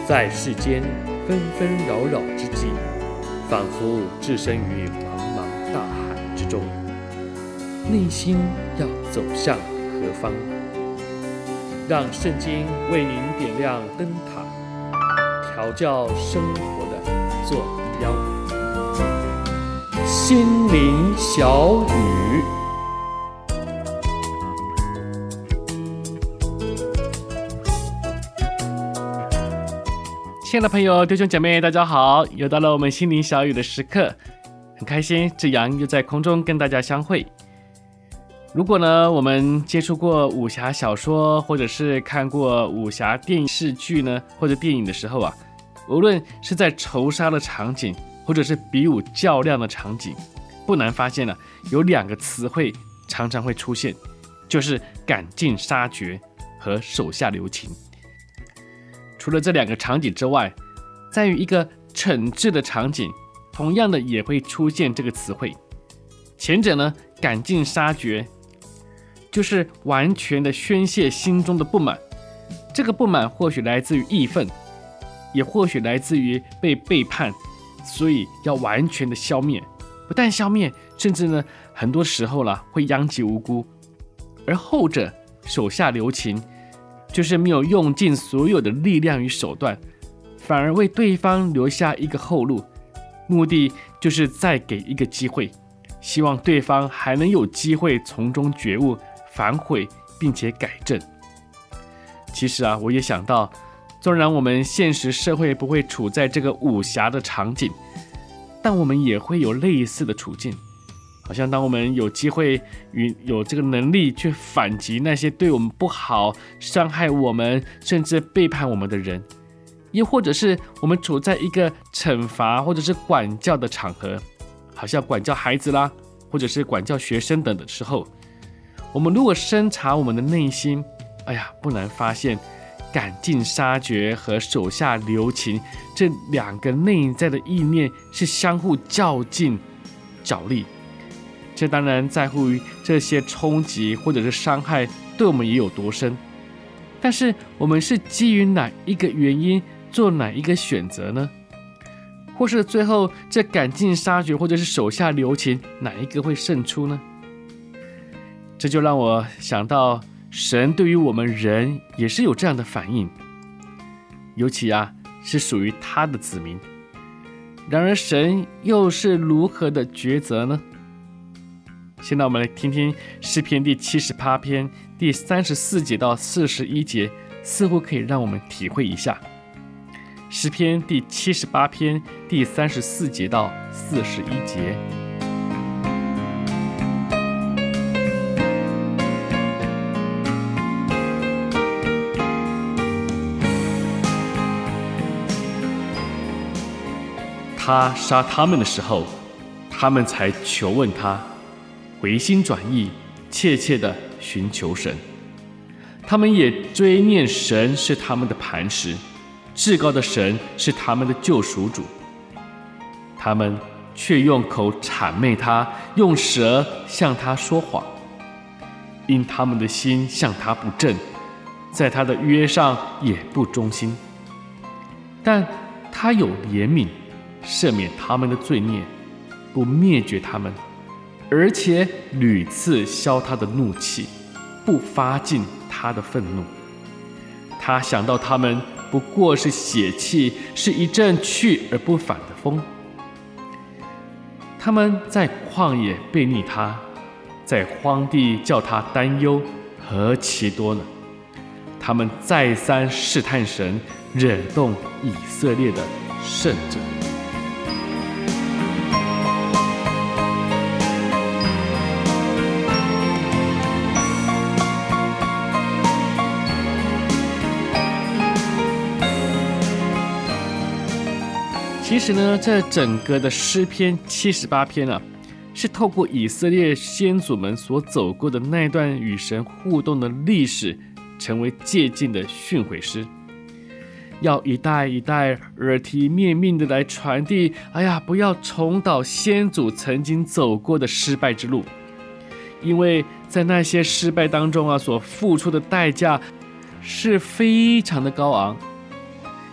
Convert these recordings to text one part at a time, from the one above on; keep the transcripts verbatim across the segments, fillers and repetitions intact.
在世间纷纷扰扰之际，仿佛置身于茫茫大海之中，内心要走向何方？让圣经为您点亮灯塔，调教生活的坐标。心灵小语。亲爱的朋友、弟兄姐妹，大家好！又到了我们心灵小语的时刻，很开心志阳又在空中跟大家相会。如果呢，我们接触过武侠小说，或者是看过武侠电视剧呢，或者电影的时候啊，无论是在仇杀的场景，或者是比武较量的场景，不难发现呢、啊，有两个词汇常常会出现，就是赶尽杀绝和手下留情。除了这两个场景之外，在于一个惩治的场景，同样的也会出现这个词汇。前者呢，赶尽杀绝，就是完全的宣泄心中的不满。这个不满或许来自于义愤，也或许来自于被背叛，所以要完全的消灭。不但消灭，甚至呢，很多时候啦会殃及无辜。而后者手下留情，就是没有用尽所有的力量与手段，反而为对方留下一个后路，目的就是再给一个机会，希望对方还能有机会从中觉悟、反悔并且改正。其实啊，我也想到，纵然我们现实社会不会处在这个武侠的场景，但我们也会有类似的处境。好像当我们有机会与有这个能力去反击那些对我们不好、伤害我们甚至背叛我们的人，又或者是我们处在一个惩罚或者是管教的场合，好像管教孩子啦，或者是管教学生等的时候，我们如果深察我们的内心，哎呀，不难发现赶尽杀绝和手下留情这两个内在的意念是相互较劲角力。这当然在乎于这些冲击或者是伤害对我们也有多深，但是我们是基于哪一个原因做哪一个选择呢？或是最后这赶尽杀绝或者是手下留情，哪一个会胜出呢？这就让我想到，神对于我们人也是有这样的反应，尤其啊是属于他的子民。然而神又是如何的抉择呢？现在我们来听听诗篇第七十八篇第三十四节到四十一节，似乎可以让我们体会一下。诗篇第七十八篇第三十四节到四十一节。他杀他们的时候，他们才求问他，回心转意，切切地寻求神。他们也追念神是他们的磐石，至高的神是他们的救赎主。他们却用口谄媚他，用舌向他说谎，因他们的心向他不正，在他的约上也不忠心。但他有怜悯，赦免他们的罪孽，不灭绝他们，而且屡次消他的怒气，不发尽他的愤怒。他想到他们不过是血气，是一阵去而不返的风。他们在旷野悖逆他，在荒地叫他担忧，何其多呢？他们再三试探神，惹动以色列的圣者。其实呢，这整个的诗篇七十八篇啊，是透过以色列先祖们所走过的那段与神互动的历史，成为借鉴的训诲诗，要一代一代耳提面命的来传递。哎呀，不要重蹈先祖曾经走过的失败之路，因为在那些失败当中啊，所付出的代价是非常的高昂。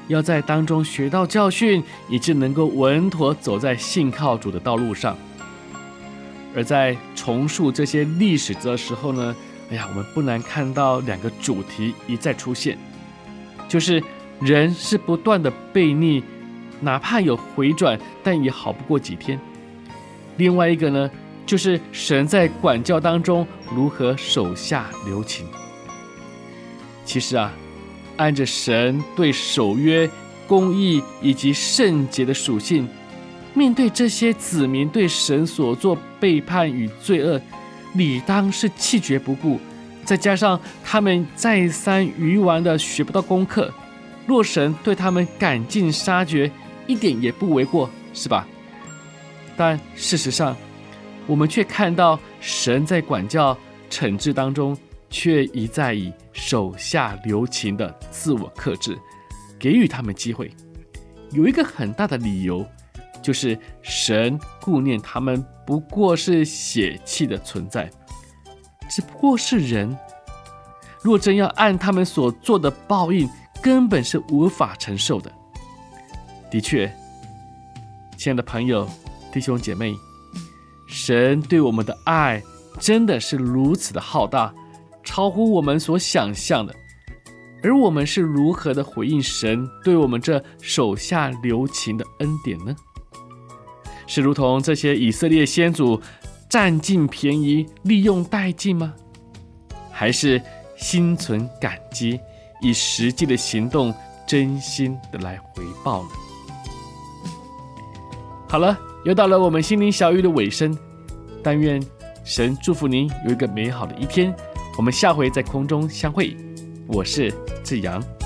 要在当中学到教训，以致能够稳妥走在信靠主的道路上。而在重述这些历史的时候呢，哎呀，我们不难看到两个主题一再出现，就是人是不断的悖逆，哪怕有回转，但也好不过几天。另外一个呢，就是神在管教当中如何手下留情。其实啊，按着神对守约、公义以及圣洁的属性，面对这些子民对神所做背叛与罪恶，理当是弃绝不顾。再加上他们再三愚顽的学不到功课，若神对他们赶尽杀绝，一点也不为过，是吧？但事实上，我们却看到神在管教、惩治当中，却一再以手下留情的自我克制，给予他们机会。有一个很大的理由，就是神顾念他们不过是血气的存在，只不过是人。若真要按他们所做的报应，根本是无法承受的。的确，亲爱的朋友、弟兄姐妹，神对我们的爱真的是如此的浩大，超乎我们所想象的。而我们是如何的回应神对我们这手下留情的恩典呢？是如同这些以色列先祖占尽便宜，利用殆尽吗？还是心存感激，以实际的行动真心的来回报呢？好了，又到了我们心灵小语的尾声，但愿神祝福您有一个美好的一天。我们下回在空中相会，我是志阳。